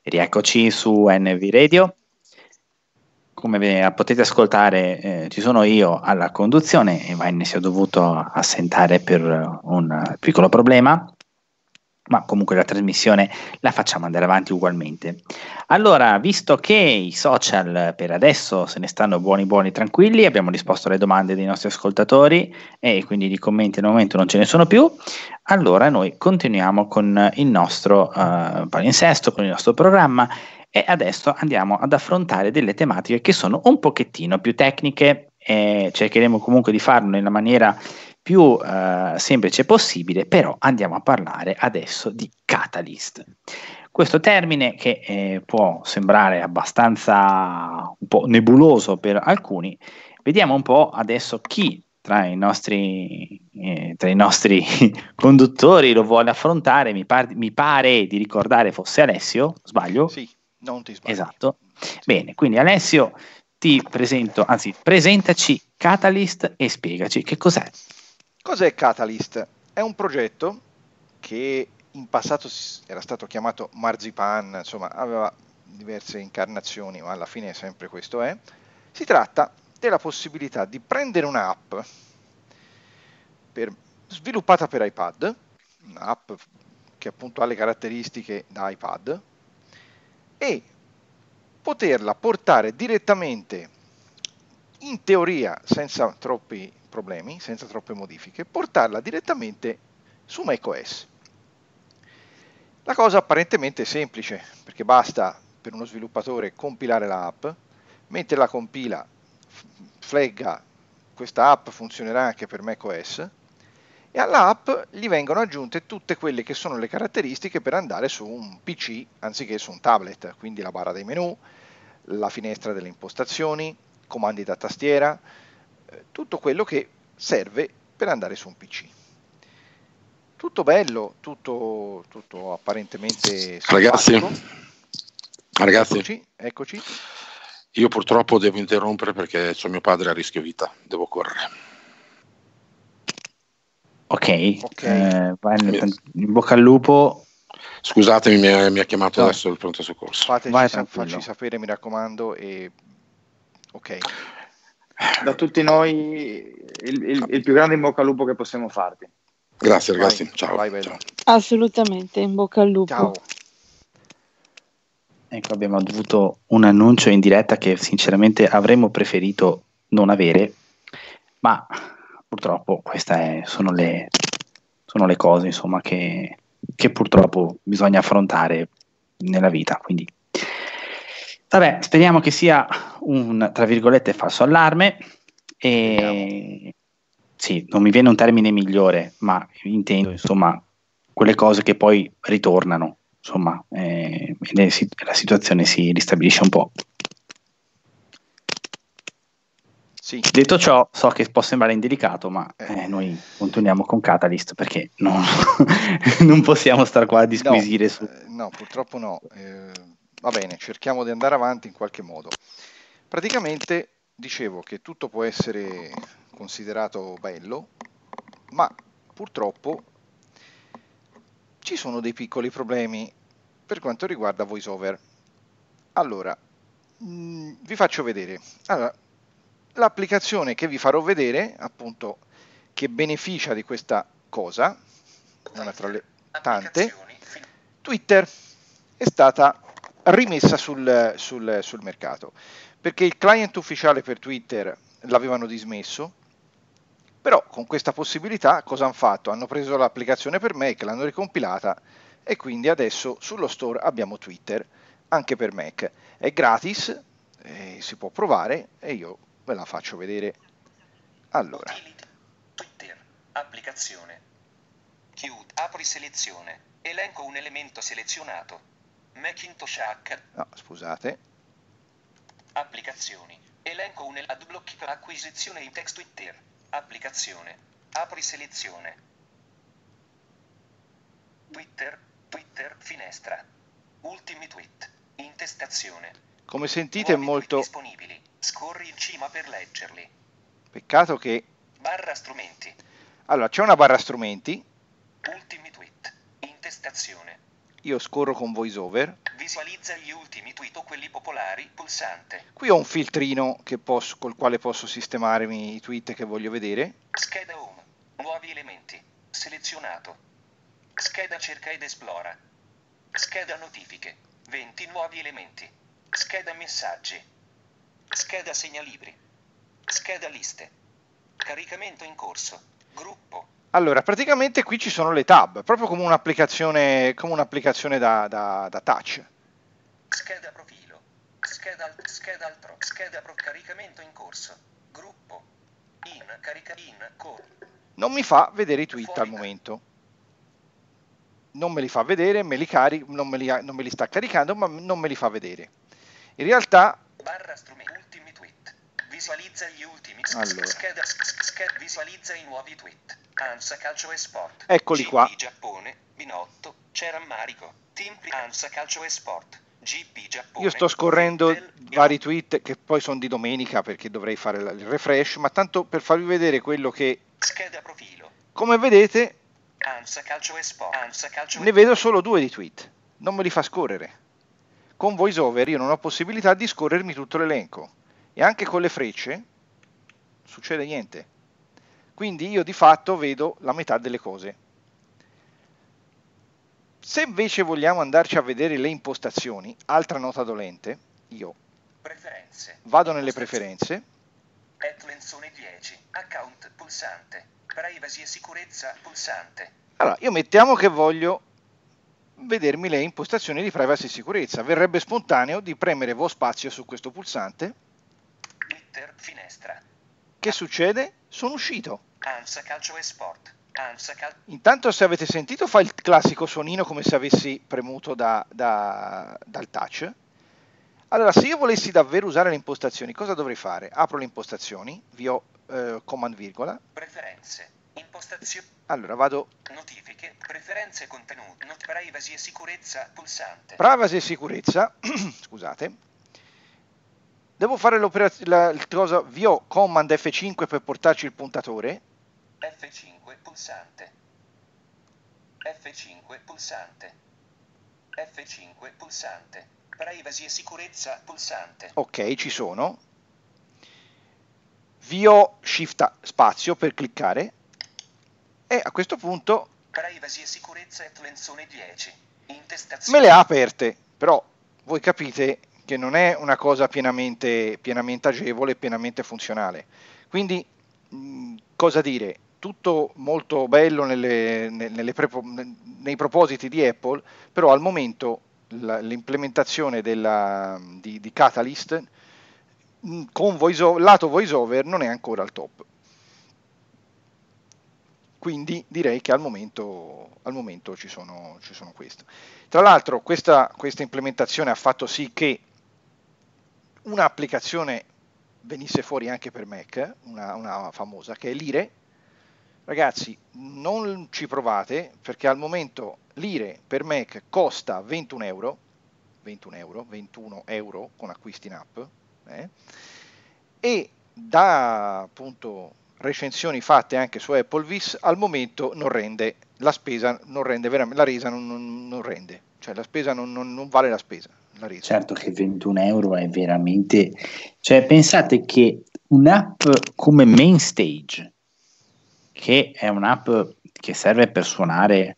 Rieccoci su NV Radio. Come potete ascoltare, ci sono io alla conduzione e Vine si è dovuto assentare per un piccolo problema, ma comunque la trasmissione la facciamo andare avanti ugualmente. Allora, visto che i social per adesso se ne stanno buoni tranquilli, abbiamo risposto alle domande dei nostri ascoltatori e quindi di commenti al momento non ce ne sono più, allora noi continuiamo con il nostro palinsesto, con il nostro programma, e adesso andiamo ad affrontare delle tematiche che sono un pochettino più tecniche e cercheremo comunque di farlo nella maniera più semplice possibile, però andiamo a parlare adesso di catalyst. Questo termine che può sembrare abbastanza un po' nebuloso per alcuni, vediamo un po' adesso chi tra i nostri conduttori lo vuole affrontare. Mi pare di ricordare fosse Alessio, sbaglio? Sì, non ti sbagli. Esatto. Bene, quindi Alessio ti presento, anzi presentaci Catalyst e spiegaci che cos'è. Cos'è Catalyst? È un progetto che in passato era stato chiamato Marzipan, insomma aveva diverse incarnazioni, ma alla fine sempre questo è. Si tratta della possibilità di prendere un'app sviluppata per iPad, un'app che appunto ha le caratteristiche da iPad, e poterla portare direttamente, in teoria senza troppi problemi, senza troppe modifiche, portarla direttamente su macOS. La cosa apparentemente è semplice, perché basta per uno sviluppatore compilare l'app, mentre la compila flagga questa app funzionerà anche per macOS, e all'app gli vengono aggiunte tutte quelle che sono le caratteristiche per andare su un PC anziché su un tablet, quindi la barra dei menu, la finestra delle impostazioni, comandi da tastiera, tutto quello che serve per andare su un PC. Tutto bello, tutto apparentemente simpatico. Ragazzi, Eccoci. Io purtroppo devo interrompere perché c'ho mio padre a rischio vita, devo correre. Ok. In bocca al lupo. Scusatemi, mi ha chiamato adesso il pronto soccorso. Facci sapere, mi raccomando. Ok. Da tutti noi il più grande in bocca al lupo che possiamo farti. Grazie ragazzi, ciao. Ciao. Assolutamente, in bocca al lupo. Ciao. Ecco, abbiamo avuto un annuncio in diretta che sinceramente avremmo preferito non avere, ma purtroppo queste sono le cose, insomma, che purtroppo bisogna affrontare nella vita. Quindi, vabbè, speriamo che sia un, tra virgolette, falso allarme. E sì, non mi viene un termine migliore, ma intendo, insomma, quelle cose che poi ritornano. Insomma, la situazione si ristabilisce un po'. Sì. Detto ciò, so che può sembrare indelicato, ma noi continuiamo con Catalyst perché non possiamo stare qua a disquisire su... No, purtroppo no. Va bene, cerchiamo di andare avanti in qualche modo. Praticamente dicevo che tutto può essere considerato bello, ma purtroppo ci sono dei piccoli problemi per quanto riguarda VoiceOver. Allora, vi faccio vedere. Allora, l'applicazione che vi farò vedere, appunto, che beneficia di questa cosa, una tra le tante, Twitter, è stata rimessa sul mercato, perché il client ufficiale per Twitter l'avevano dismesso. Però con questa possibilità cosa hanno fatto? Hanno preso l'applicazione per Mac, l'hanno ricompilata e quindi adesso sullo store abbiamo Twitter anche per Mac. È gratis, si può provare e io ve la faccio vedere. Allora. Twitter, applicazione. Chiudi, apri selezione, elenco un elemento selezionato. Macintosh H. No, scusate. Applicazioni, elenco un adblock acquisizione in text Twitter. Applicazione. Apri selezione. Twitter, finestra. Ultimi tweet. Intestazione. Come sentite è molto... disponibili. Scorri in cima per leggerli. Peccato che... Barra strumenti. Allora, c'è una barra strumenti. Ultimi tweet. Intestazione. io scorro con VoiceOver. Visualizza gli ultimi tweet o quelli popolari, pulsante. Qui ho un filtrino col quale posso sistemarmi i tweet che voglio vedere. Scheda home. Nuovi elementi. Selezionato. Scheda cerca ed esplora. Scheda notifiche. 20 nuovi elementi. Scheda messaggi. Scheda segnalibri. Scheda liste. Caricamento in corso. Gruppo. Allora, praticamente qui ci sono le tab, proprio come un'applicazione da touch. Scheda profilo. Scheda caricamento in corso. Gruppo. Non mi fa vedere i tweet al momento. Non me li fa vedere, non me li sta caricando, ma non me li fa vedere. In realtà... Barra strumenti. Ultimi tweet. Visualizza gli ultimi. Allora. Visualizza i nuovi tweet. ANSA Calcio e Sport. Eccoli qua. GP Giappone. Binotto. C'è rammarico. Team ANSA Calcio e Sport. GP Giappone. Io sto scorrendo vari tweet che poi sono di domenica perché dovrei fare il refresh, ma tanto per farvi vedere quello che... Scheda profilo. Come vedete, ANSA Calcio e Sport. ne vedo solo 2 di tweet. Non me li fa scorrere. Con VoiceOver io non ho possibilità di scorrermi tutto l'elenco. E anche con le frecce succede niente. Quindi io di fatto vedo la metà delle cose. Se invece vogliamo andarci a vedere le impostazioni, altra nota dolente, io vado nelle preferenze. Lenzone 10, account pulsante, privacy e sicurezza pulsante. Allora, io mettiamo che voglio vedermi le impostazioni di privacy e sicurezza. Verrebbe spontaneo di premere VoSpazio su questo pulsante. Twitter, finestra. Che succede? Sono uscito. ANSA Calcio e Sport. Intanto, se avete sentito, fa il classico suonino come se avessi premuto dal touch. Allora, se io volessi davvero usare le impostazioni, cosa dovrei fare? Apro le impostazioni, command virgola. Preferenze, impostazioni. Allora, vado... Notifiche, preferenze contenuti, privacy e sicurezza, pulsante. Privacy e sicurezza, scusate. Devo fare l'operazione, cosa, command F5 per portarci il puntatore. F5 pulsante. F5 pulsante. F5 pulsante. Privacy e sicurezza pulsante. Ok, ci sono. VO Shift spazio per cliccare. E a questo punto Privacy e sicurezza Lenzone 10. Intestazione. Me le ha aperte, però voi capite che non è una cosa pienamente agevole, pienamente funzionale. Quindi, cosa dire? Tutto molto bello nei propositi di Apple, però al momento l'implementazione di Catalyst con lato VoiceOver non è ancora al top. Quindi direi che al momento ci sono queste. Tra l'altro questa implementazione ha fatto sì che un'applicazione venisse fuori anche per Mac, una famosa, che è Lire. Ragazzi, non ci provate, perché al momento Lire per Mac costa 21 euro con acquisti in app, e da appunto recensioni fatte anche su Applevis, al momento non rende la spesa, non rende veramente, la resa non rende, cioè la spesa non vale la spesa. La resa. Certo che 21 euro è veramente, cioè pensate che un'app come Mainstage, che è un'app che serve per suonare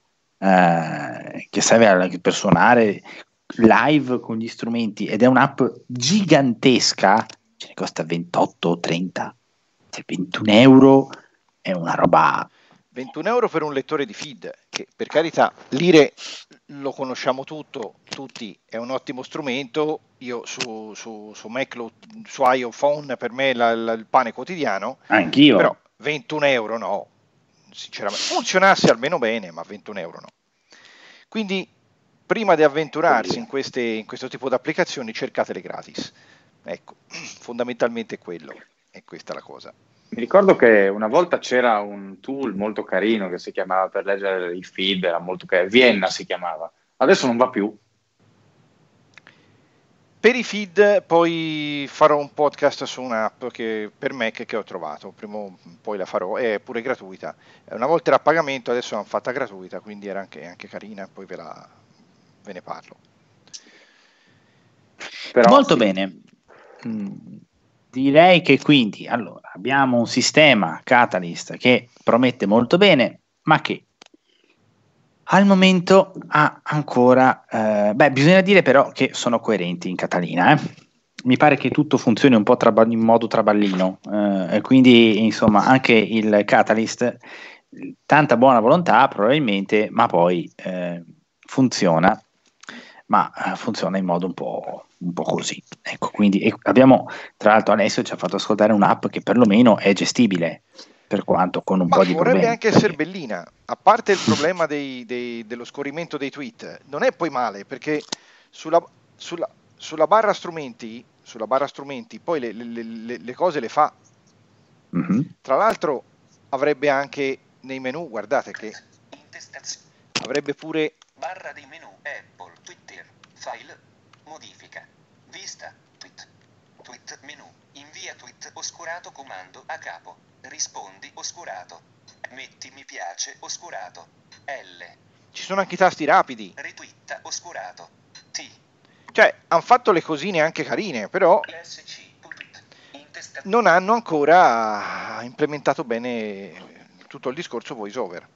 live con gli strumenti, ed è un'app gigantesca, ce ne costa 28 o 30, cioè 21 euro è una roba. 21 euro per un lettore di feed, che per carità Lire lo conosciamo tutti, è un ottimo strumento. Io su Mac, su iPhone, per me è il pane quotidiano. Anch'io. Però 21 euro no, sinceramente. Funzionasse almeno bene, ma 21 euro no. Quindi prima di avventurarsi in questo tipo di applicazioni, cercatele gratis. Ecco, fondamentalmente quello, è questa la cosa. Mi ricordo che una volta c'era un tool molto carino che si chiamava, per leggere i feed, era molto carino, Vienna si chiamava, adesso non va più. Per i feed poi farò un podcast su un'app che per Mac che ho trovato, prima o poi la farò, è pure gratuita. Una volta era a pagamento, adesso l'hanno fatta gratuita, quindi era anche carina, poi ve la ve ne parlo. Però, Molto sì. bene. Direi che quindi allora abbiamo un sistema Catalyst che promette molto bene, ma che al momento ha ancora bisogna dire però che sono coerenti in Catalina, Mi pare che tutto funzioni un po' in modo traballino, e quindi insomma anche il Catalyst, tanta buona volontà probabilmente, ma poi funziona, ma funziona in modo un po' così. Ecco, quindi abbiamo, tra l'altro Alessio ci ha fatto ascoltare un'app che perlomeno è gestibile, per quanto con un Ma po' di vorrebbe problemi. anche essere bellina, a parte il problema dello scorrimento dei tweet, non è poi male, perché sulla, sulla barra strumenti poi le cose le fa. Mhm. Tra l'altro avrebbe anche nei menu, guardate che Intestazione. avrebbe pure Barra dei menu. Apple. Twitter. File. Modifica. Vista. Tweet. Tweet menu. Invia tweet oscurato comando a capo. Rispondi oscurato. Metti mi piace oscurato. L. ci sono anche i tasti rapidi, Ritwitta oscurato. T. cioè hanno fatto le cosine anche carine, però SC. non hanno ancora implementato bene tutto il discorso voice over.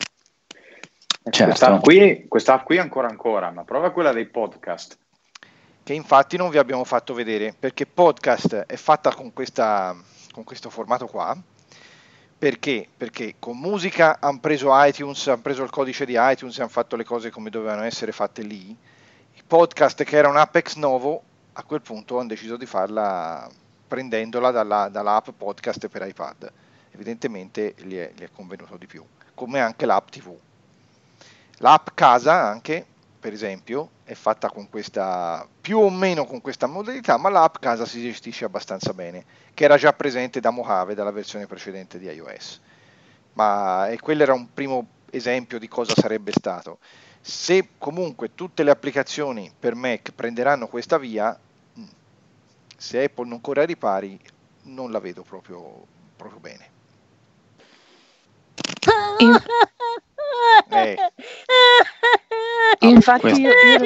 Certo. Questa qui ancora, ma prova quella dei podcast. Che infatti non vi abbiamo fatto vedere, perché podcast è fatta con questo formato qua. Perché? Perché con musica hanno preso iTunes, hanno preso il codice di iTunes e hanno fatto le cose come dovevano essere fatte lì. Il podcast, che era un'app ex novo, a quel punto hanno deciso di farla prendendola dall'app podcast per iPad. Evidentemente gli è convenuto di più, come anche l'app TV. L'app casa anche, per esempio, è fatta con questa, più o meno con questa modalità, ma l'app casa si gestisce abbastanza bene, che era già presente da Mojave, dalla versione precedente di iOS. E quello era un primo esempio di cosa sarebbe stato. Se comunque tutte le applicazioni per Mac prenderanno questa via, se Apple non corre ai ripari, non la vedo proprio bene. Infatti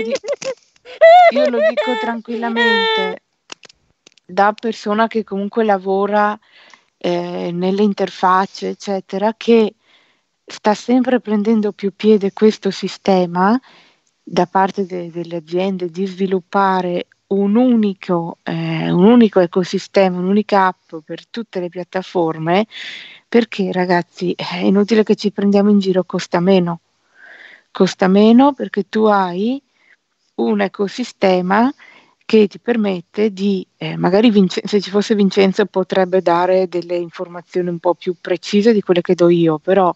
io lo dico tranquillamente da persona che comunque lavora nelle interfacce eccetera, che sta sempre prendendo più piede questo sistema da parte delle aziende di sviluppare un unico ecosistema, un'unica app per tutte le piattaforme, perché ragazzi è inutile che ci prendiamo in giro, costa meno perché tu hai un ecosistema che ti permette di, magari se ci fosse Vincenzo potrebbe dare delle informazioni un po' più precise di quelle che do io, però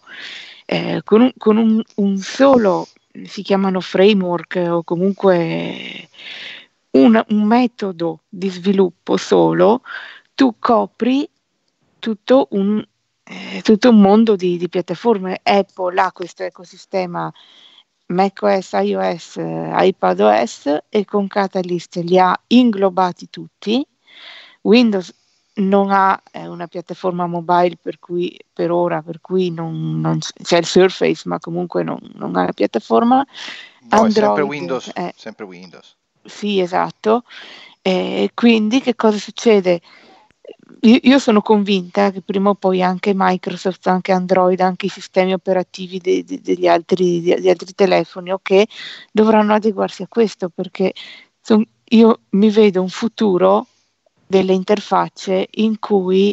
con un solo, si chiamano framework o comunque un metodo di sviluppo solo, tu copri tutto un mondo di piattaforme. Apple ha questo ecosistema macOS, iOS, iPadOS, e con Catalyst li ha inglobati tutti. Windows non ha una piattaforma mobile per ora non c'è il Surface, ma comunque non ha la piattaforma. No, Android, è sempre Windows. Sì, esatto. Quindi che cosa succede? Io sono convinta che prima o poi anche Microsoft, anche Android, anche i sistemi operativi degli altri telefoni, ok, dovranno adeguarsi a questo, perché io mi vedo un futuro delle interfacce in cui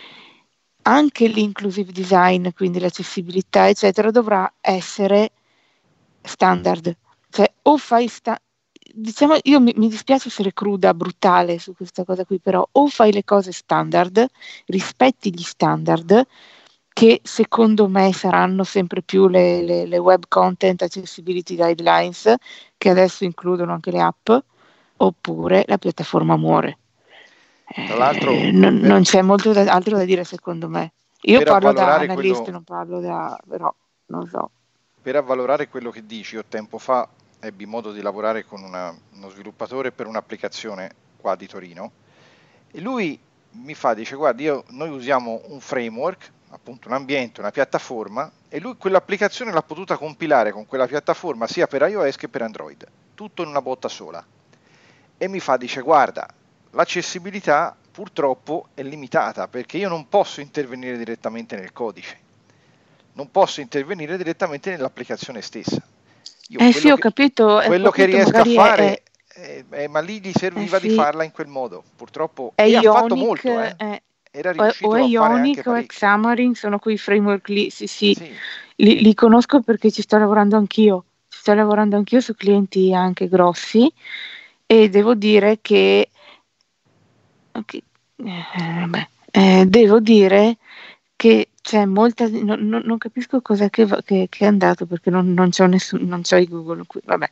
anche l'inclusive design, quindi l'accessibilità, eccetera, dovrà essere standard. Cioè, o fai diciamo, io mi dispiace essere cruda, brutale su questa cosa qui, però o fai le cose standard, rispetti gli standard, che secondo me saranno sempre più le web content accessibility guidelines, che adesso includono anche le app, oppure la piattaforma muore. Tra l'altro, non c'è molto altro da dire secondo me. Io per parlo da avvalorare analista, non parlo però non so. Per avvalorare quello che dici, io tempo fa ebbi modo di lavorare con uno sviluppatore per un'applicazione qua di Torino, e lui dice guarda, noi usiamo un framework, appunto un ambiente, una piattaforma, e lui quell'applicazione l'ha potuta compilare con quella piattaforma sia per iOS che per Android. tutto in una botta sola. E mi dice, guarda, l'accessibilità purtroppo è limitata perché io non posso intervenire direttamente nel codice, non posso intervenire direttamente nell'applicazione stessa. Io Sì, ho capito, quello che riesco a magari fare, ma lì gli serviva di sì, farla in quel modo, purtroppo, è e ha fatto Ionic, molto, era o riuscito è a fare anche Ionic o è parecchio. Xamarin, sono quei framework lì, sì, Sì. li conosco perché ci sto lavorando anch'io su clienti anche grossi e devo dire che devo dire che c'è molta, non capisco cos'è che è andato perché non c'ho non c'ho i Google qui, vabbè,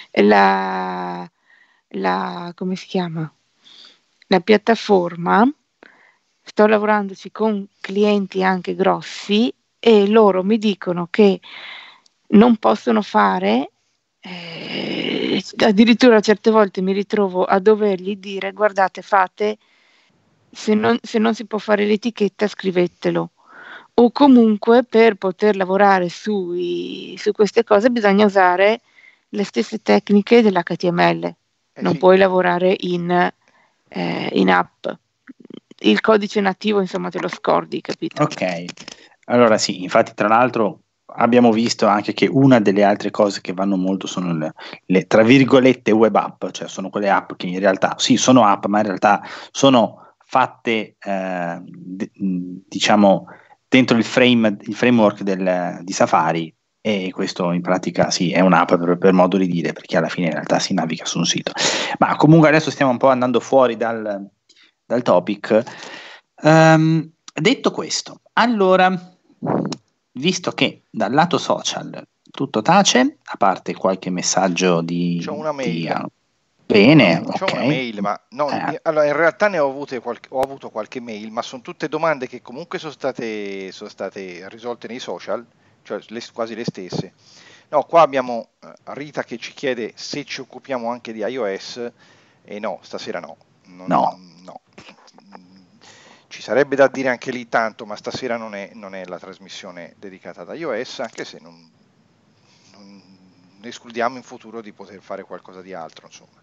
come si chiama? La piattaforma, sto lavorandoci con clienti anche grossi e loro mi dicono che non possono fare, addirittura certe volte mi ritrovo a dovergli dire guardate, fate, se non si può fare l'etichetta scrivetelo. O comunque per poter lavorare su queste cose bisogna usare le stesse tecniche dell'HTML, non Sì. puoi lavorare in app. Il codice nativo, insomma, te lo scordi, capito? Ok, allora sì, infatti tra l'altro abbiamo visto anche che una delle altre cose che vanno molto sono le, tra virgolette web app, cioè sono quelle app che in realtà sì sono app, ma in realtà sono fatte diciamo dentro il framework di Safari, e questo in pratica sì è un'app per modo di dire, perché alla fine in realtà si naviga su un sito. Ma comunque adesso stiamo un po' andando fuori dal topic. Detto questo, allora, visto che dal lato social tutto tace, a parte qualche messaggio C'ho una mail. Bene, C'ho ok. una mail, ma allora in realtà ne ho avuto qualche mail, ma sono tutte domande che comunque sono state risolte nei social, cioè quasi le stesse. No, qua abbiamo Rita che ci chiede se ci occupiamo anche di iOS, e no, stasera no. No. No. Ci sarebbe da dire anche lì tanto, ma stasera non è la trasmissione dedicata ad iOS, anche se non escludiamo in futuro di poter fare qualcosa di altro, insomma.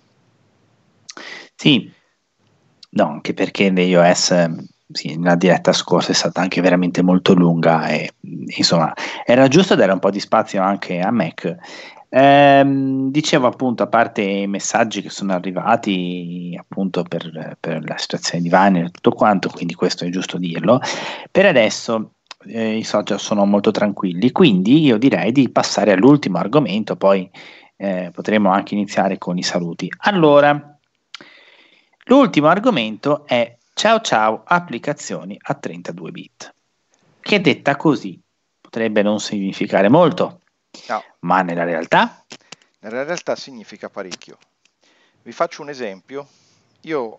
Sì, no, anche perché l'iOS, sì, la diretta scorsa è stata anche veramente molto lunga e insomma era giusto dare un po' di spazio anche a Mac. Dicevo appunto, a parte i messaggi che sono arrivati appunto per la situazione di Vine e tutto quanto, quindi questo è giusto dirlo, per adesso i social sono molto tranquilli, quindi io direi di passare all'ultimo argomento, poi potremo anche iniziare con i saluti. Allora, l'ultimo argomento è ciao ciao applicazioni a 32 bit, che detta così potrebbe non significare molto, No. ma nella realtà Significa parecchio. Vi faccio un esempio. Io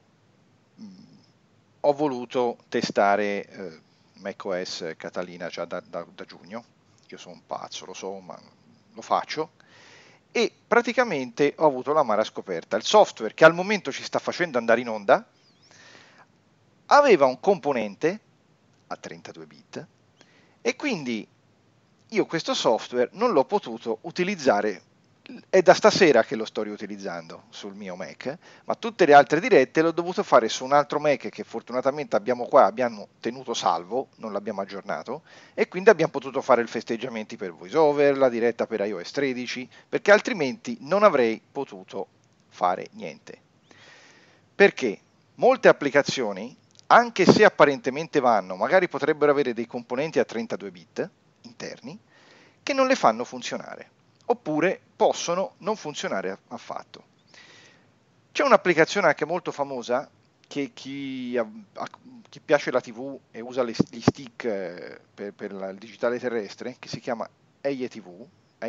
ho voluto testare macOS Catalina già da giugno. Io sono un pazzo, lo so, ma lo faccio. E praticamente ho avuto l'amara scoperta. Il software che al momento ci sta facendo andare in onda aveva un componente a 32 bit e quindi io questo software non l'ho potuto utilizzare. È da stasera che lo sto riutilizzando sul mio Mac, ma tutte le altre dirette l'ho dovuto fare su un altro Mac che fortunatamente abbiamo tenuto salvo, non l'abbiamo aggiornato, e quindi abbiamo potuto fare i festeggiamenti per VoiceOver, la diretta per iOS 13, perché altrimenti non avrei potuto fare niente. Perché molte applicazioni, anche se apparentemente vanno, magari potrebbero avere dei componenti a 32 bit interni, che non le fanno funzionare, oppure possono non funzionare affatto. C'è un'applicazione anche molto famosa che chi piace la TV e usa gli stick per il digitale terrestre, che si chiama ATV,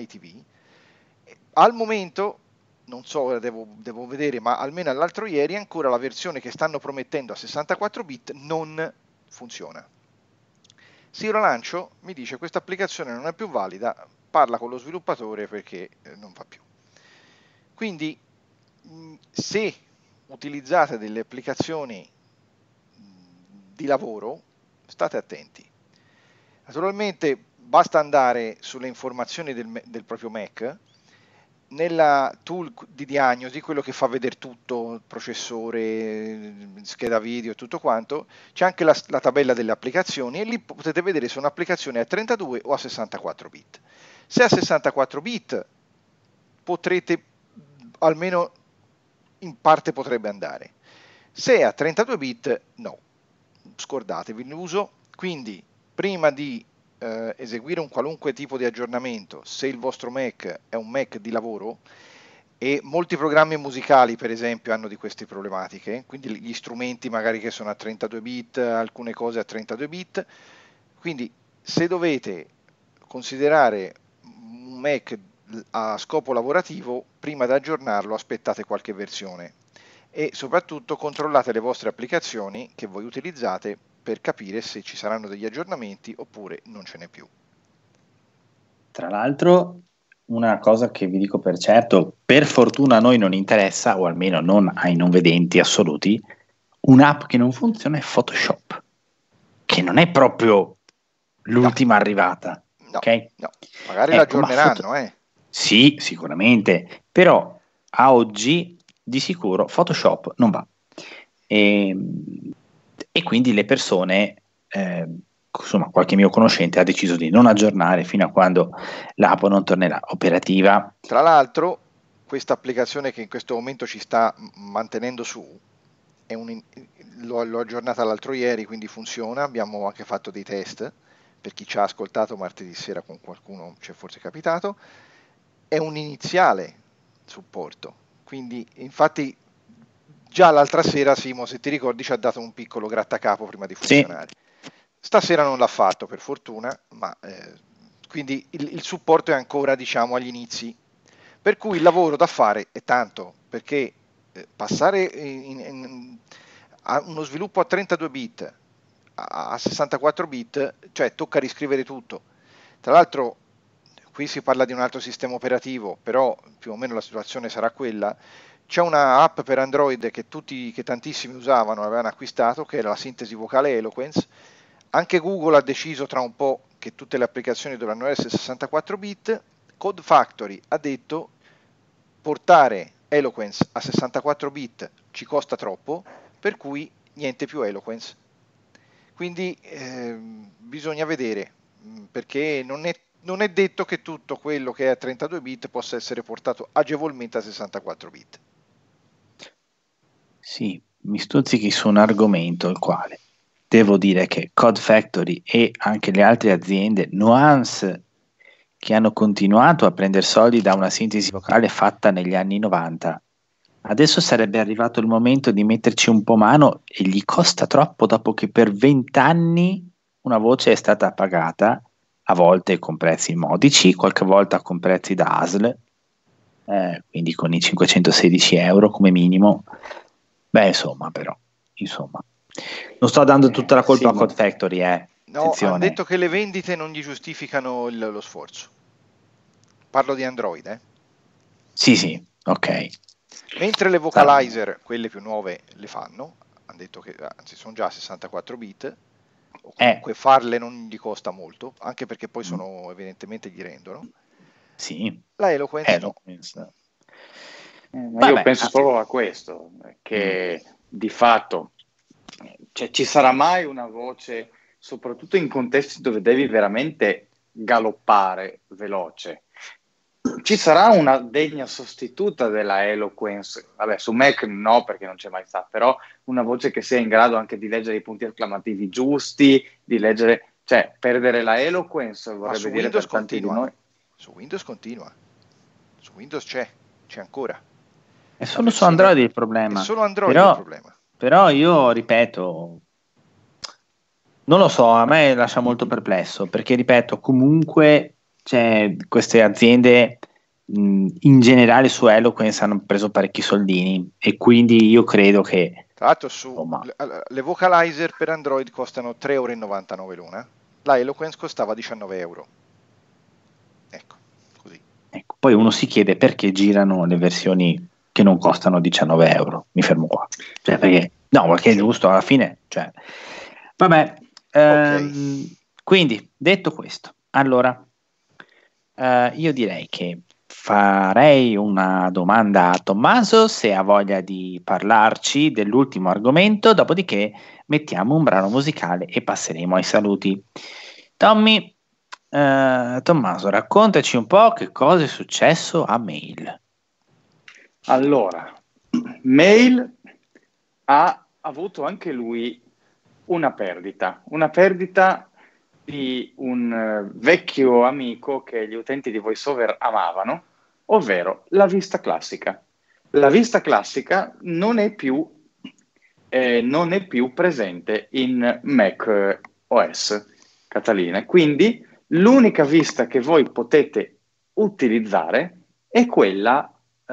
al momento, non so, devo vedere, ma almeno all'altro ieri ancora la versione che stanno promettendo a 64 bit non funziona. Se io la lancio, mi dice questa applicazione non è più valida, parla con lo sviluppatore perché non va più. Quindi se utilizzate delle applicazioni di lavoro, state attenti. Naturalmente basta andare sulle informazioni del proprio Mac, nella tool di diagnosi, quello che fa vedere tutto, processore, scheda video, tutto quanto, c'è anche la tabella delle applicazioni e lì potete vedere se un'applicazione è a 32 o a 64 bit. Se è a 64 bit potrete, almeno in parte potrebbe andare. Se è a 32 bit no, scordatevi l'uso. Quindi prima di eseguire un qualunque tipo di aggiornamento, se il vostro Mac è un Mac di lavoro, e molti programmi musicali per esempio hanno di queste problematiche, quindi gli strumenti magari che sono a 32 bit, alcune cose a 32 bit, quindi se dovete considerare un Mac a scopo lavorativo, prima di aggiornarlo aspettate qualche versione e soprattutto controllate le vostre applicazioni che voi utilizzate per capire se ci saranno degli aggiornamenti oppure non ce n'è più. Tra l'altro, una cosa che vi dico per certo, per fortuna a noi non interessa, o almeno non ai non vedenti assoluti, un'app che non funziona è Photoshop, che non è proprio l'ultima arrivata. No, ok? no. Magari Ecco, l'aggiorneranno, Sì, sicuramente, però a oggi di sicuro Photoshop non va. E quindi le persone, insomma, qualche mio conoscente ha deciso di non aggiornare fino a quando l'app non tornerà operativa. Tra l'altro, questa applicazione che in questo momento ci sta mantenendo su, l'ho aggiornata l'altro ieri, quindi funziona. Abbiamo anche fatto dei test, per chi ci ha ascoltato martedì sera con qualcuno ci è forse capitato. È un iniziale supporto, quindi infatti già l'altra sera Simo, se ti ricordi, ci ha dato un piccolo grattacapo prima di funzionare. Sì. Stasera non l'ha fatto per fortuna, ma quindi il supporto è ancora, diciamo, agli inizi, per cui il lavoro da fare è tanto, perché passare a uno sviluppo a 32 bit a 64 bit, cioè tocca riscrivere tutto. Tra l'altro qui si parla di un altro sistema operativo, però più o meno la situazione sarà quella. C'è una app per Android che tantissimi usavano, avevano acquistato, che era la sintesi vocale Eloquence. Anche Google ha deciso tra un po' che tutte le applicazioni dovranno essere 64 bit. Code Factory ha detto portare Eloquence a 64 bit ci costa troppo, per cui niente più Eloquence. Quindi bisogna vedere, perché non è detto che tutto quello che è a 32 bit possa essere portato agevolmente a 64 bit. Sì, mi stuzzichi su un argomento il quale devo dire che Code Factory e anche le altre aziende, Nuance, che hanno continuato a prendere soldi da una sintesi vocale fatta negli anni 90, adesso sarebbe arrivato il momento di metterci un po' mano e gli costa troppo dopo che per 20 anni una voce è stata pagata, a volte con prezzi modici, qualche volta con prezzi da ASL, quindi con i 516 euro come minimo. Beh, insomma, non sto dando tutta la colpa a Code Factory, No, hanno detto che le vendite non gli giustificano lo sforzo. Parlo di Android, Sì, ok. Mentre le vocalizer, quelle più nuove, le fanno, hanno detto che anzi sono già a 64 bit, o comunque farle non gli costa molto, anche perché poi sono evidentemente gli rendono. Sì. La Eloquence no. Ma io penso solo a questo, che di fatto ci sarà mai una voce, soprattutto in contesti dove devi veramente galoppare veloce, ci sarà una degna sostituta della Eloquence, vabbè su Mac no perché non c'è mai stata, però una voce che sia in grado anche di leggere i punti esclamativi giusti, di leggere, cioè perdere la Eloquence vorrebbe dire per tanti di noi. Su Windows continua, su Windows c'è ancora. È solo su Android il problema. È solo Android il problema. Però io ripeto, non lo so, a me lascia molto perplesso, perché ripeto, comunque queste aziende in generale su Eloquence hanno preso parecchi soldini e quindi io credo che tra l'altro le vocalizer per Android costano 3,99 euro l'una, la Eloquence costava 19 euro. Ecco, così. Ecco, poi uno si chiede perché girano le versioni che non costano 19 euro, mi fermo qua, cioè perché è giusto alla fine, cioè vabbè. Quindi detto questo, allora io direi che farei una domanda a Tommaso se ha voglia di parlarci dell'ultimo argomento, dopodiché mettiamo un brano musicale e passeremo ai saluti. Tommy, Tommaso, raccontaci un po' che cosa è successo a Mail. Allora, Mail ha avuto anche lui una perdita di un vecchio amico che gli utenti di VoiceOver amavano, ovvero la vista classica. La vista classica non è più presente in Mac OS Catalina, quindi l'unica vista che voi potete utilizzare è quella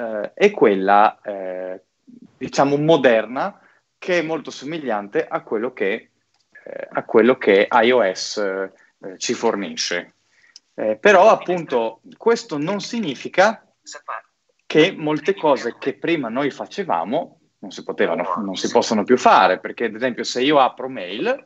diciamo moderna, che è molto somigliante a quello che iOS ci fornisce. Però appunto questo non significa che molte cose che prima noi facevamo non si possono più fare, perché ad esempio se io apro Mail,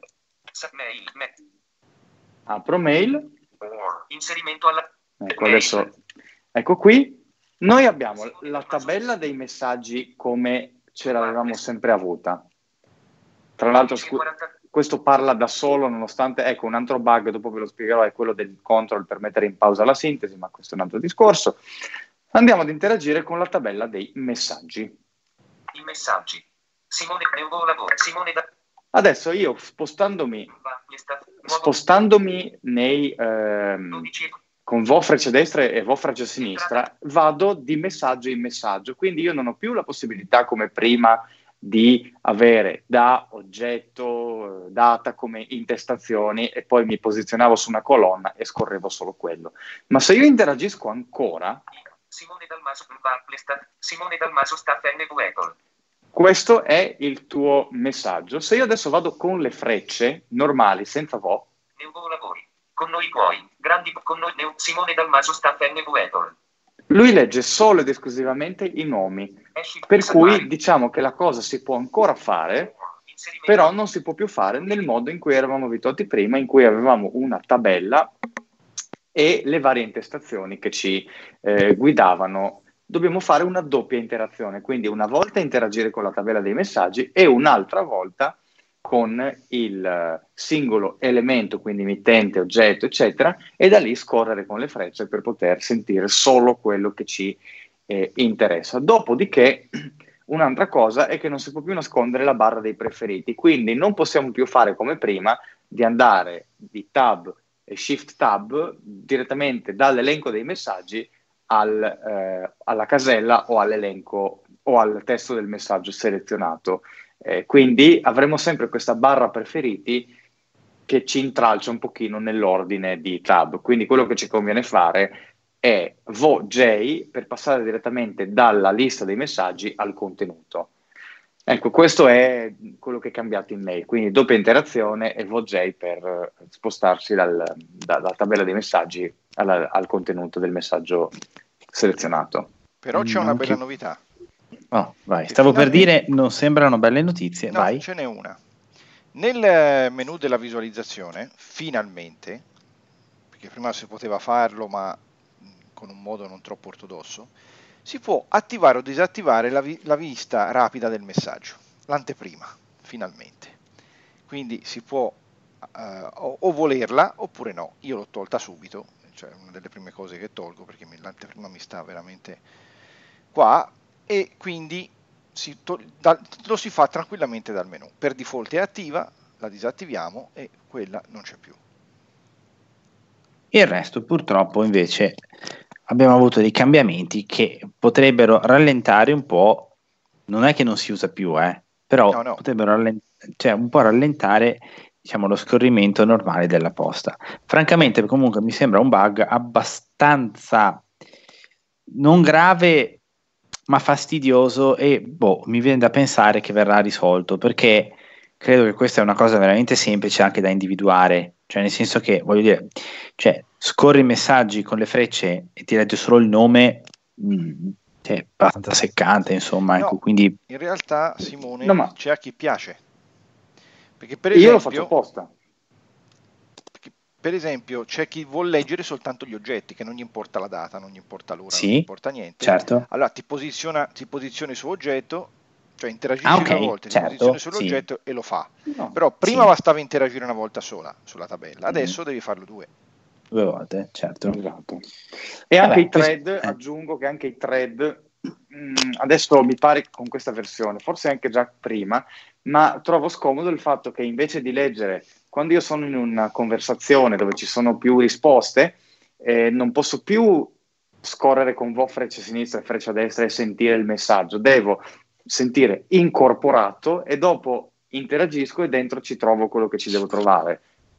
inserimento alla ecco adesso, ecco qui, noi abbiamo la tabella dei messaggi come ce l'avevamo sempre avuta. Tra l'altro questo parla da solo, nonostante, ecco, un altro bug, dopo ve lo spiegherò, è quello del control per mettere in pausa la sintesi, ma questo è un altro discorso. Andiamo ad interagire con la tabella dei messaggi. I messaggi. Simone da... Adesso io spostandomi nei con vo freccia destra e vo freccia sinistra, vado di messaggio in messaggio, quindi io non ho più la possibilità come prima di avere da oggetto, data come intestazioni e poi mi posizionavo su una colonna e scorrevo solo quello. Ma se io interagisco ancora, Simone Dalmaso sta NVApple. Questo è il tuo messaggio. Se io adesso vado con le frecce normali, senza vo, lavori. Con noi puoi. Grandi con noi Simone Dalmaso sta NVApple. Lui legge solo ed esclusivamente i nomi. Per cui diciamo che la cosa si può ancora fare, però non si può più fare nel modo in cui eravamo abituati prima, in cui avevamo una tabella e le varie intestazioni che ci guidavano. Dobbiamo fare una doppia interazione, quindi una volta interagire con la tabella dei messaggi e un'altra volta con il singolo elemento, quindi mittente, oggetto, eccetera, e da lì scorrere con le frecce per poter sentire solo quello che ci interessa. Dopodiché, un'altra cosa è che non si può più nascondere la barra dei preferiti, quindi non possiamo più fare come prima di andare di tab e shift tab direttamente dall'elenco dei messaggi alla casella o all'elenco o al testo del messaggio selezionato. Quindi avremo sempre questa barra preferiti che ci intralcia un pochino nell'ordine di tab. Quindi quello che ci conviene fare è VJ per passare direttamente dalla lista dei messaggi al contenuto. Ecco, questo è quello che è cambiato in Mail, quindi doppia interazione e VJ per spostarsi dalla tabella dei messaggi al contenuto del messaggio selezionato. Però c'è una bella novità. Oh, vai. Stavo per dire, non sembrano belle notizie, no, vai. Ce n'è una. Nel menu della visualizzazione, finalmente, perché prima si poteva farlo ma con un modo non troppo ortodosso, si può attivare o disattivare la vista rapida del messaggio, l'anteprima, finalmente. Quindi si può o volerla oppure no. Io l'ho tolta subito, cioè una delle prime cose che tolgo perché l'anteprima mi sta veramente qua, e quindi lo si fa tranquillamente dal menu. Per default è attiva, la disattiviamo e quella non c'è più. Il resto purtroppo invece abbiamo avuto dei cambiamenti che potrebbero rallentare un po', non è che non si usa più, però no. potrebbero un po' rallentare, diciamo, lo scorrimento normale della posta. Francamente comunque mi sembra un bug abbastanza non grave ma fastidioso e mi viene da pensare che verrà risolto, perché credo che questa è una cosa veramente semplice anche da individuare, cioè nel senso che, voglio dire, cioè scorri i messaggi con le frecce e ti legge solo il nome, cioè abbastanza seccante, insomma, no, ecco, quindi in realtà Simone c'è a chi piace, perché per esempio io esempio lo faccio apposta. per esempio c'è chi vuol leggere soltanto gli oggetti, che non gli importa la data, non gli importa l'ora, non Sì, gli importa niente. certo. Allora ti posizioni su oggetto, cioè interagisci Ah, due ok, volte, ti posizioni certo, sì, sull'oggetto e lo fa. No. Però prima sì, bastava interagire una volta sola sulla tabella, adesso devi farlo 2. 2 volte, certo. Esatto. E anche i Vabbè, thread, aggiungo che anche i thread, adesso mi pare che con questa versione, forse anche già prima, ma trovo scomodo il fatto che invece di leggere, quando io sono in una conversazione dove ci sono più risposte, non posso più scorrere con freccia sinistra e freccia destra e sentire il messaggio, devo sentire incorporato e dopo interagisco e dentro ci trovo quello che ci devo trovare.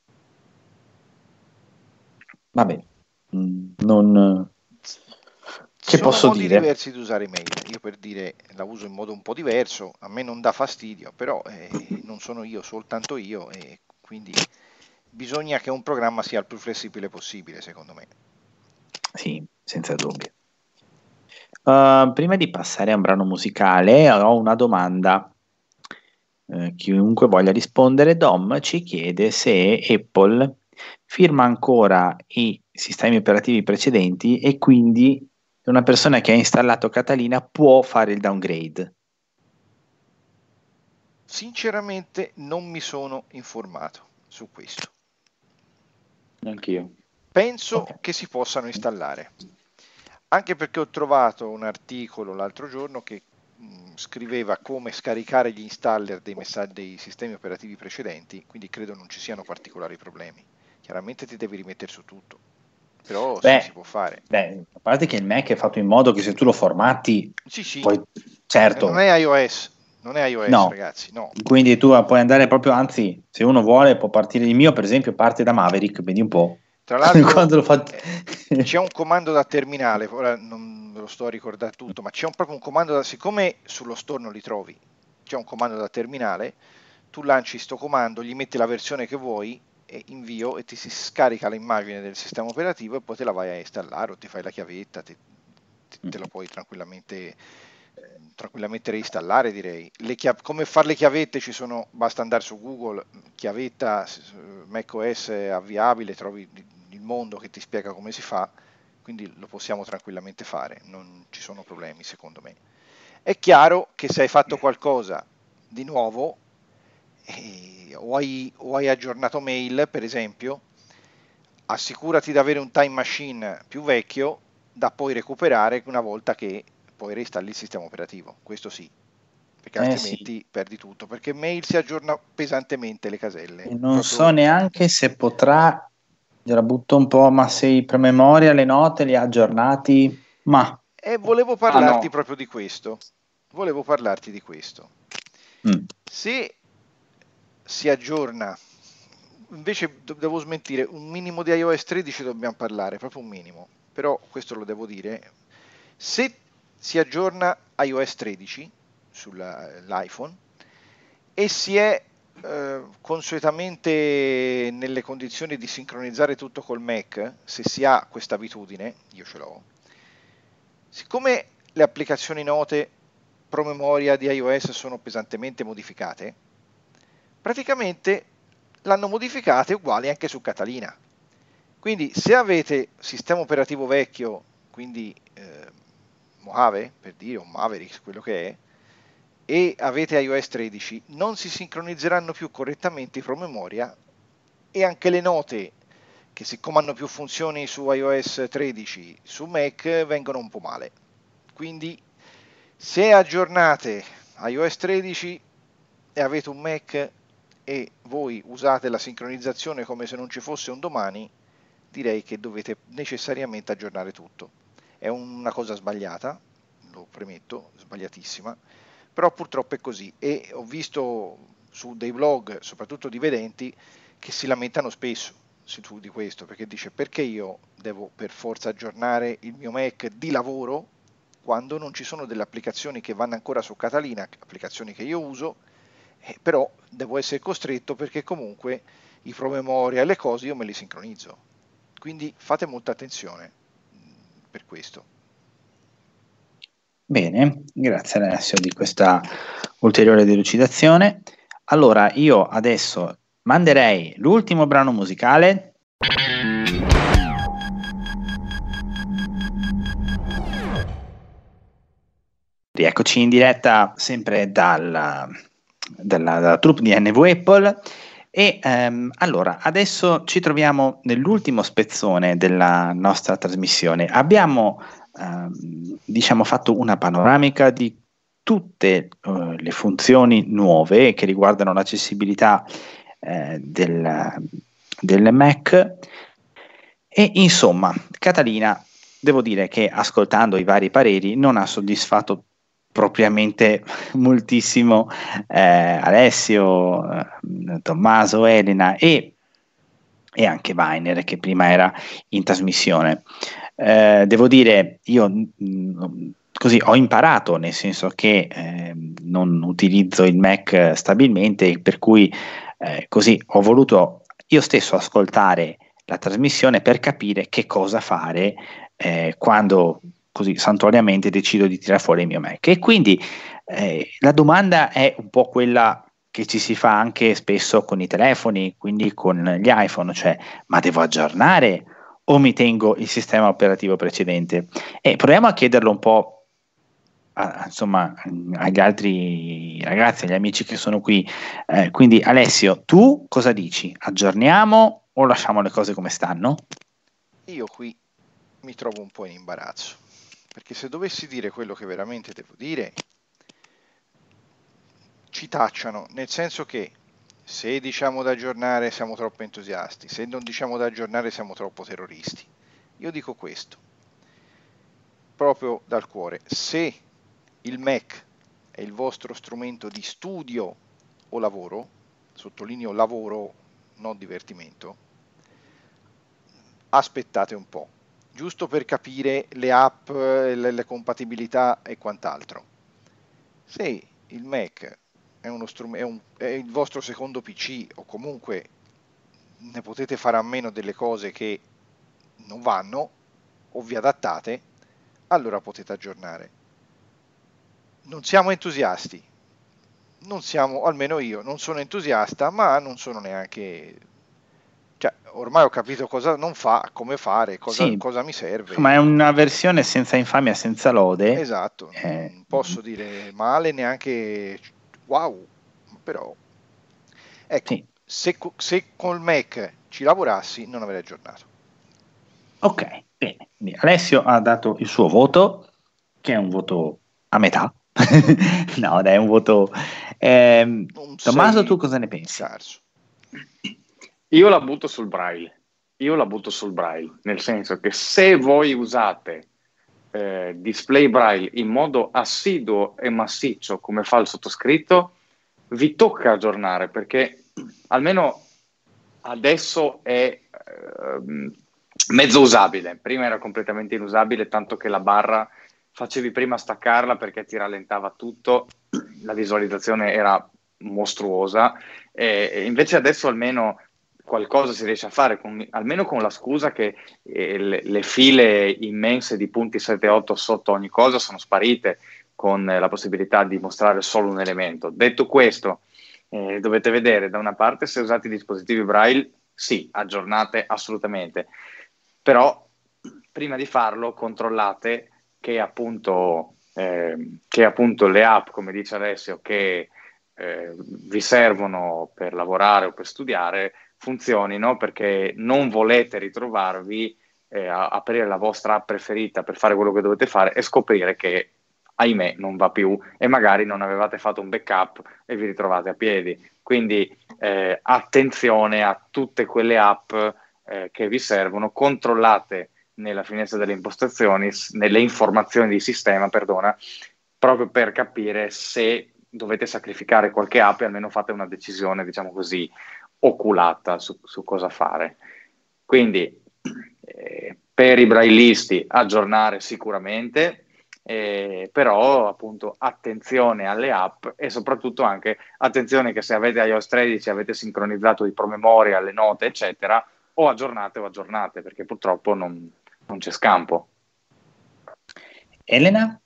vabbè, non... Che Sono posso modi dire? diversi di usare email. Io per dire la uso in modo un po' diverso, a me non dà fastidio, però non sono io, soltanto io, e quindi bisogna che un programma sia il più flessibile possibile, secondo me. Sì, senza dubbio. Prima di passare a un brano musicale, ho una domanda. Chiunque voglia rispondere, Dom ci chiede se Apple firma ancora i sistemi operativi precedenti e quindi una persona che ha installato Catalina può fare il downgrade. Sinceramente non mi sono informato su questo. Anch'io. Penso Ok. che si possano installare, anche perché ho trovato un articolo l'altro giorno che scriveva come scaricare gli installer dei sistemi operativi precedenti, quindi credo non ci siano particolari problemi. Chiaramente ti devi rimettere su tutto, però sì, si può fare. A parte che il Mac è fatto in modo che se tu lo formatti, Sì, poi, non certo, è iOS, no, ragazzi, no. quindi tu puoi andare proprio, anzi, se uno vuole può partire, il mio per esempio parte da Maverick, vedi un po'. Tra l'altro Quando lo fa... c'è un comando da terminale, ora non me lo sto a ricordare tutto, ma c'è proprio un comando siccome sullo store non li trovi, c'è un comando da terminale, tu lanci sto comando, gli metti la versione che vuoi e invio e ti si scarica l'immagine del sistema operativo e poi te la vai a installare o ti fai la chiavetta, te lo puoi tranquillamente reinstallare, direi. Come fare le chiavette basta andare su Google, chiavetta macOS avviabile, trovi il mondo che ti spiega come si fa, quindi lo possiamo tranquillamente fare, non ci sono problemi secondo me. È chiaro che se hai fatto qualcosa di nuovo o hai aggiornato mail, per esempio, assicurati di avere un time machine più vecchio da poi recuperare una volta che poi reinstalli il sistema operativo, questo sì, perché altrimenti sì. perdi tutto, perché mail si aggiorna pesantemente le caselle. E non so neanche se potrà, gliela butto un po', ma se i promemoria, le note li ha aggiornati, ma... E volevo parlarti proprio di questo. Se si aggiorna, invece devo smentire, un minimo di iOS 13 dobbiamo parlare, proprio un minimo, però questo lo devo dire. Se si aggiorna iOS 13 sull'iPhone e si è consuetamente nelle condizioni di sincronizzare tutto col Mac, se si ha questa abitudine, io ce l'ho, siccome le applicazioni note promemoria di iOS sono pesantemente modificate, praticamente l'hanno modificate uguali anche su Catalina. Quindi se avete sistema operativo vecchio, quindi Mojave, per dire, o Maverick, quello che è, e avete iOS 13, non si sincronizzeranno più correttamente i promemoria e anche le note, che siccome hanno più funzioni su iOS 13, su Mac vengono un po' male. Quindi se aggiornate iOS 13 e avete un Mac e voi usate la sincronizzazione come se non ci fosse un domani, direi che dovete necessariamente aggiornare tutto. È una cosa sbagliata, lo premetto, sbagliatissima, però purtroppo è così e ho visto su dei blog, soprattutto di vedenti, che si lamentano spesso di questo, perché dice perché io devo per forza aggiornare il mio Mac di lavoro quando non ci sono delle applicazioni che vanno ancora su Catalina, applicazioni che io uso, però devo essere costretto perché comunque i promemoria e le cose io me li sincronizzo. Quindi fate molta attenzione per questo. Bene, grazie Alessio di questa ulteriore delucidazione. Allora, io adesso manderei l'ultimo brano musicale Rieccoci in diretta sempre dalla troupe di NV Apple e allora adesso ci troviamo nell'ultimo spezzone della nostra trasmissione. Abbiamo diciamo fatto una panoramica di tutte le funzioni nuove che riguardano l'accessibilità del Mac e insomma Catalina, devo dire che ascoltando i vari pareri non ha soddisfatto propriamente moltissimo Alessio, Tommaso, Elena e anche Weiner che prima era in trasmissione. Devo dire, io così ho imparato, nel senso che non utilizzo il Mac stabilmente, per cui così ho voluto io stesso ascoltare la trasmissione per capire che cosa fare quando così santuariamente decido di tirare fuori il mio Mac. E quindi la domanda è un po' quella che ci si fa anche spesso con i telefoni, quindi con gli iPhone, cioè ma devo aggiornare o mi tengo il sistema operativo precedente? E proviamo a chiederlo un po' insomma agli altri ragazzi, agli amici che sono qui. Quindi Alessio, tu cosa dici? Aggiorniamo o lasciamo le cose come stanno? Io qui mi trovo un po' in imbarazzo, perché se dovessi dire quello che veramente devo dire, ci tacciano, nel senso che se diciamo da aggiornare siamo troppo entusiasti, se non diciamo da aggiornare siamo troppo terroristi. Io dico questo, proprio dal cuore: se il Mac è il vostro strumento di studio o lavoro, sottolineo lavoro, non divertimento, aspettate un po', giusto per capire le app, le compatibilità e quant'altro. Se il Mac è è il vostro secondo PC, o comunque ne potete fare a meno delle cose che non vanno o vi adattate, allora potete aggiornare. Non siamo entusiasti, almeno io non sono entusiasta, ma non sono neanche, cioè, ormai ho capito cosa non fa, come fare, cosa mi serve. Ma è una versione senza infamia, senza lode. Esatto, non posso dire male, neanche wow, però ecco, sì. se col Mac ci lavorassi non avrei aggiornato. Ok, bene. Quindi Alessio ha dato il suo voto, che è un voto a metà. No, dai, è un voto. Tommaso, tu cosa ne pensi? Scarso. Io la butto sul Braille, nel senso che se voi usate display Braille in modo assiduo e massiccio come fa il sottoscritto, vi tocca aggiornare, perché almeno adesso è mezzo usabile. Prima era completamente inusabile, tanto che la barra facevi prima staccarla perché ti rallentava tutto, la visualizzazione era mostruosa, e invece adesso almeno qualcosa si riesce a fare, almeno con la scusa che le file immense di punti 7-8 sotto ogni cosa sono sparite, con la possibilità di mostrare solo un elemento. Detto questo, dovete vedere da una parte, se usate i dispositivi Braille, sì, aggiornate assolutamente, però prima di farlo controllate che appunto le app, come dice Alessio, che vi servono per lavorare o per studiare funzionino, perché non volete ritrovarvi a aprire la vostra app preferita per fare quello che dovete fare e scoprire che ahimè non va più e magari non avevate fatto un backup e vi ritrovate a piedi. Quindi attenzione a tutte quelle app che vi servono, controllate nella finestra delle impostazioni, nelle informazioni di sistema, perdona, proprio per capire se dovete sacrificare qualche app e almeno fate una decisione, diciamo così, oculata su cosa fare. Quindi per i braillisti aggiornare sicuramente, però appunto attenzione alle app e soprattutto anche attenzione che se avete iOS 13 avete sincronizzato i promemoria, le note eccetera, o aggiornate, perché purtroppo non c'è scampo. Elena?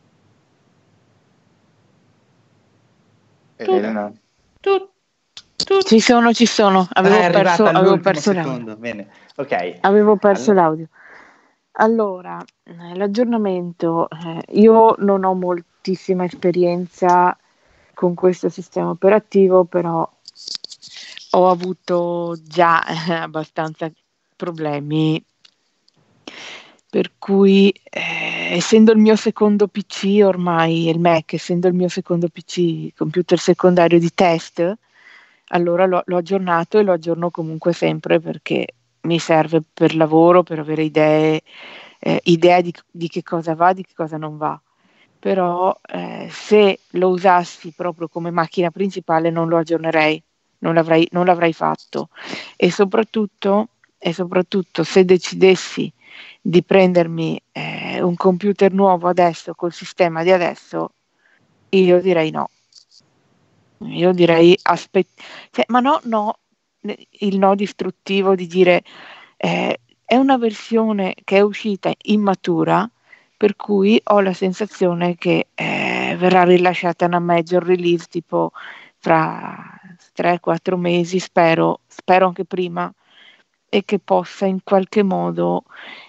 Elena? Ci sono. Avevo perso secondo. Bene. Okay. Avevo perso l'audio. Allora, l'aggiornamento, io non ho moltissima esperienza con questo sistema operativo, però ho avuto già abbastanza problemi, per cui essendo il mio secondo PC ormai, il Mac essendo il mio secondo PC, computer secondario di test, allora l'ho aggiornato e lo aggiorno comunque sempre perché mi serve per lavoro, per avere idea di che cosa va, di che cosa non va. Però se lo usassi proprio come macchina principale non lo aggiornerei, non l'avrei fatto. E soprattutto se decidessi di prendermi un computer nuovo adesso col sistema di adesso, io direi no. Io direi ma no, il no distruttivo di dire è una versione che è uscita immatura, per cui ho la sensazione che verrà rilasciata una major release tipo fra 3-4 mesi, spero anche prima, e che possa in qualche modo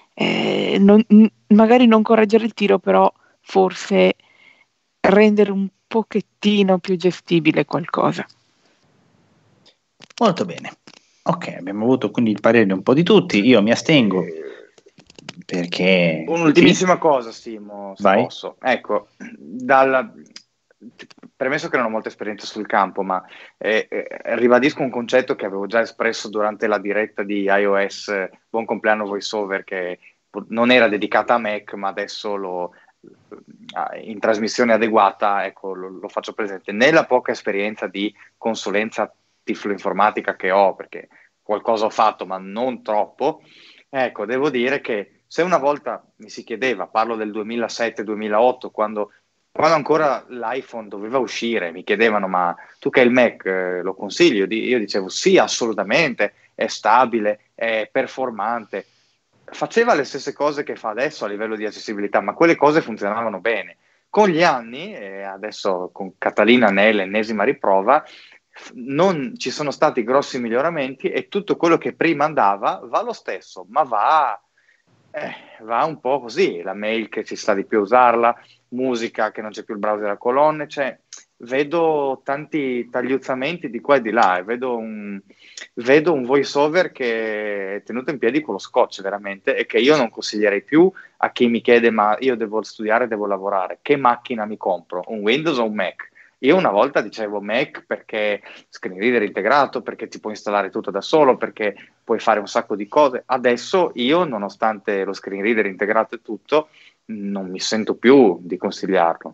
magari non correggere il tiro, però forse rendere un pochettino più gestibile qualcosa. Molto bene. Ok, abbiamo avuto quindi il parere di un po' di tutti. Io mi astengo perché... Un'ultimissima cosa, Simo, se Vai. posso. Ecco, premesso che non ho molta esperienza sul campo, ma ribadisco un concetto che avevo già espresso durante la diretta di iOS Buon compleanno VoiceOver, che non era dedicata a Mac, ma adesso in trasmissione adeguata, ecco, lo faccio presente. Nella poca esperienza di consulenza tifloinformatica che ho, perché qualcosa ho fatto, ma non troppo, ecco, devo dire che se una volta mi si chiedeva, parlo del 2007-2008, quando ancora l'iPhone doveva uscire, mi chiedevano: ma tu che hai il Mac lo consigli? Io dicevo sì, assolutamente, è stabile, è performante, faceva le stesse cose che fa adesso a livello di accessibilità, ma quelle cose funzionavano bene. Con gli anni, e adesso con Catalina ne è l'ennesima riprova, non ci sono stati grossi miglioramenti e tutto quello che prima andava va lo stesso, ma va un po' così, la mail che ci sta di più a usarla, musica che non c'è più il browser a colonne, cioè vedo tanti tagliuzzamenti di qua e di là e vedo un voice over che è tenuto in piedi con lo scotch veramente, e che io non consiglierei più a chi mi chiede: ma io devo studiare, devo lavorare, che macchina mi compro, un Windows o un Mac? Io una volta dicevo Mac perché screen reader integrato, perché ti puoi installare tutto da solo, perché puoi fare un sacco di cose. Adesso io, nonostante lo screen reader integrato e tutto, non mi sento più di consigliarlo.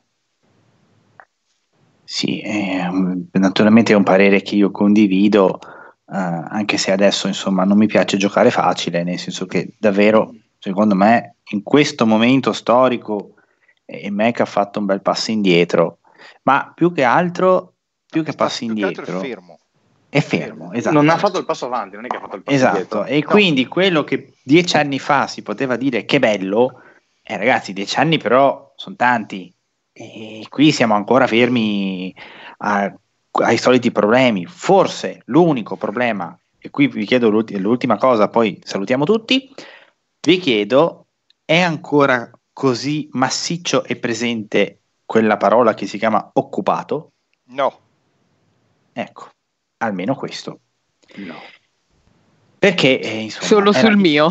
Sì, naturalmente è un parere che io condivido, anche se adesso insomma non mi piace giocare facile, nel senso che davvero, secondo me, in questo momento storico Mac ha fatto un bel passo indietro, ma più che altro, più che passi indietro, è fermo, esatto. Non ha fatto il passo avanti, non è che ha fatto il passo esatto. indietro. E quindi quello che 10 anni fa si poteva dire che bello, ragazzi, 10 anni però sono tanti, e qui siamo ancora fermi ai soliti problemi. Forse l'unico problema, e qui vi chiedo l'ultima cosa, poi salutiamo tutti, vi chiedo: è ancora così massiccio e presente quella parola che si chiama occupato? No. Ecco, almeno questo. No. Perché insomma, solo sul mio.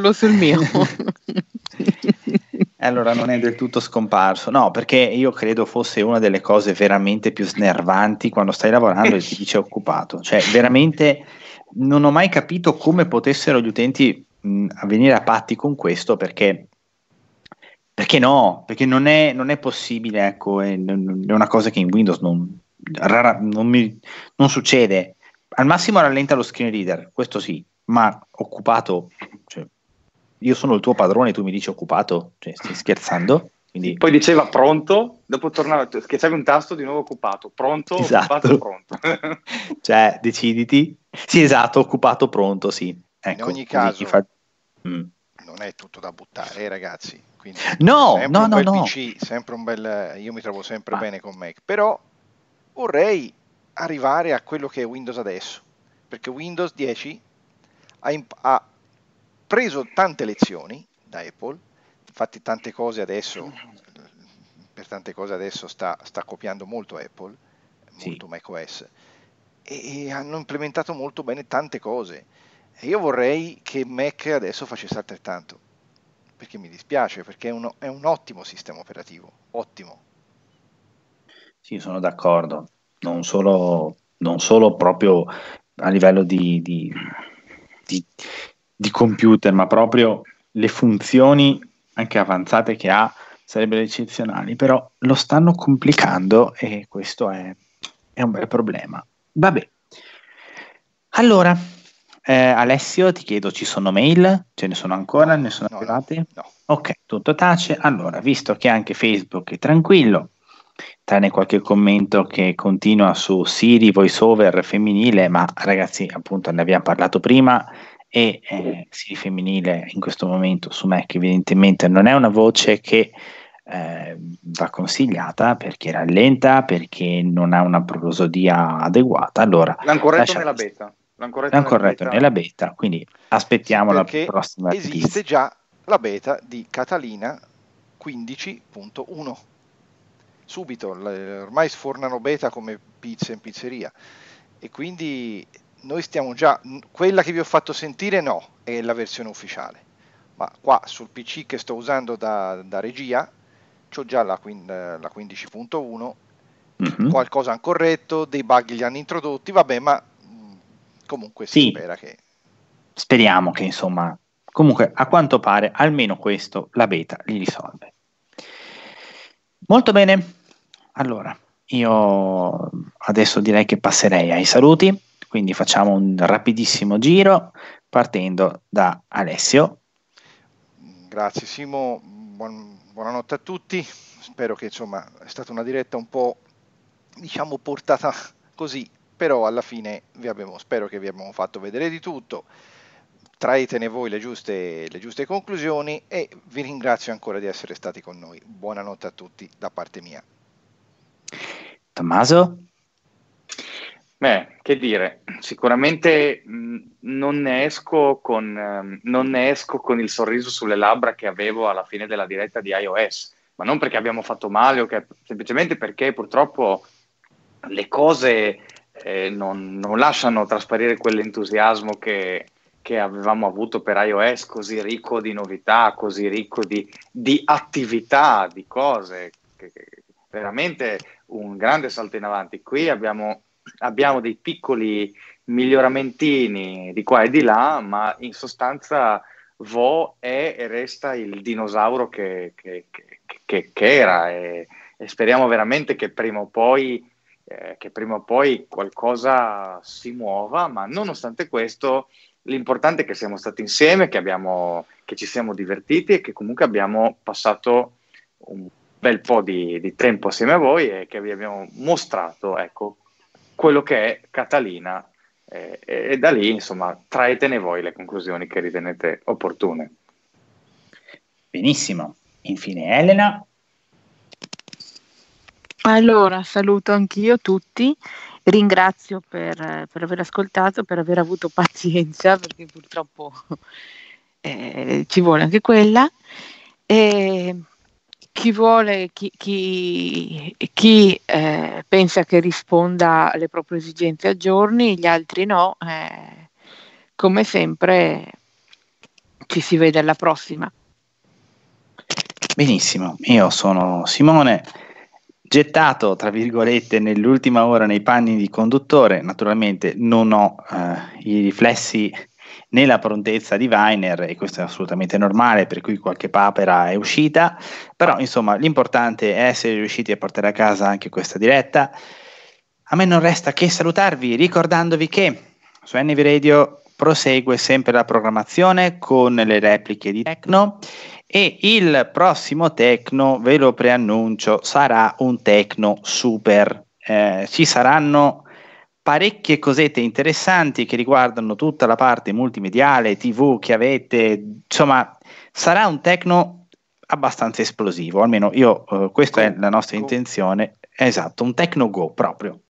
Allora non è del tutto scomparso, no, perché io credo fosse una delle cose veramente più snervanti quando stai lavorando e ti dice occupato, cioè veramente non ho mai capito come potessero gli utenti venire a patti con questo, perché non è possibile, ecco, è una cosa che in Windows non succede. Al massimo rallenta lo screen reader, questo sì, ma occupato, cioè, io sono il tuo padrone e tu mi dici occupato, cioè, stai scherzando? Quindi... Poi diceva pronto, dopo tornava, schiacciavi un tasto, di nuovo occupato, pronto, esatto. occupato, pronto. Cioè, deciditi. Sì, esatto, occupato, pronto, sì. Ecco, in ogni caso, non è tutto da buttare, ragazzi. Quindi, no, PC, sempre un bel... Io mi trovo sempre bene con Mac, però vorrei arrivare a quello che è Windows adesso, perché Windows 10 ha preso tante lezioni da Apple, infatti tante cose adesso per tante cose adesso sta copiando molto Apple, Sì. molto macOS, e hanno implementato molto bene tante cose. E io vorrei che Mac adesso facesse altrettanto, perché mi dispiace, perché è un ottimo sistema operativo, ottimo. Sì, sono d'accordo, non solo proprio a livello di- di computer, ma proprio le funzioni anche avanzate che ha sarebbero eccezionali, però lo stanno complicando e questo è un bel problema. Vabbè, allora, Alessio, ti chiedo, ci sono mail? Ce ne sono ancora? Ne sono No, arrivate? no. Ok, tutto tace. Allora, visto che anche Facebook è tranquillo, tranne qualche commento che continua su Siri voiceover femminile, ma ragazzi, appunto, ne abbiamo parlato prima e Siri femminile in questo momento su Mac evidentemente non è una voce che va consigliata perché rallenta, perché non ha una prosodia adeguata. Allora, L'hanno corretto lasciamo nella beta. L'hanno corretto l'hanno nella corretto beta. nella beta, quindi Sì, aspettiamo la perché prossima esiste release. già la beta di Catalina 15.1. Subito, ormai sfornano beta come pizza in pizzeria, e quindi noi stiamo già, quella che vi ho fatto sentire no, è la versione ufficiale, ma qua sul PC che sto usando da regia c'ho già la 15.1, Mhm. qualcosa hanno corretto, dei bug li hanno introdotti, vabbè, ma comunque si Sì, spera che... speriamo che insomma, comunque a quanto pare almeno questo la beta li risolve. Molto bene, allora io adesso direi che passerei ai saluti, quindi facciamo un rapidissimo giro partendo da Alessio. Grazie Simo, buonanotte a tutti, spero che insomma è stata una diretta un po', diciamo, portata così, però alla fine spero che vi abbiamo fatto vedere di tutto, traetene voi le giuste conclusioni, e vi ringrazio ancora di essere stati con noi. Buonanotte a tutti da parte mia. Tommaso? Beh, che dire, sicuramente non ne esco con il sorriso sulle labbra che avevo alla fine della diretta di iOS, ma non perché abbiamo fatto male, semplicemente perché purtroppo le cose non lasciano trasparire quell'entusiasmo che avevamo avuto per iOS, così ricco di novità, così ricco di attività, di cose, che veramente un grande salto in avanti. Qui abbiamo dei piccoli miglioramentini di qua e di là, ma in sostanza Vo è e resta il dinosauro che era, e speriamo veramente che prima o poi qualcosa si muova, ma nonostante questo l'importante è che siamo stati insieme, che ci siamo divertiti e che comunque abbiamo passato un bel po' di tempo assieme a voi e che vi abbiamo mostrato, ecco, quello che è Catalina, e da lì, insomma, traetene voi le conclusioni che ritenete opportune. Benissimo. Infine Elena. Allora, saluto anch'io tutti, ringrazio per aver ascoltato, per aver avuto pazienza, perché purtroppo ci vuole anche quella. Chi vuole, chi pensa che risponda alle proprie esigenze aggiorni, gli altri no. Come sempre, ci si vede alla prossima. Benissimo, io sono Simone, gettato tra virgolette nell'ultima ora nei panni di conduttore. Naturalmente non ho i riflessi né la prontezza di Weiner, e questo è assolutamente normale, per cui qualche papera è uscita, però insomma l'importante è essere riusciti a portare a casa anche questa diretta. A me non resta che salutarvi ricordandovi che su NV Radio prosegue sempre la programmazione con le repliche di Tecno, e il prossimo Tecno, ve lo preannuncio, sarà un Tecno super. Ci saranno parecchie cosette interessanti che riguardano tutta la parte multimediale, TV che avete, insomma, sarà un Tecno abbastanza esplosivo, almeno io, questa è la nostra intenzione. Esatto, un Tecno Go proprio.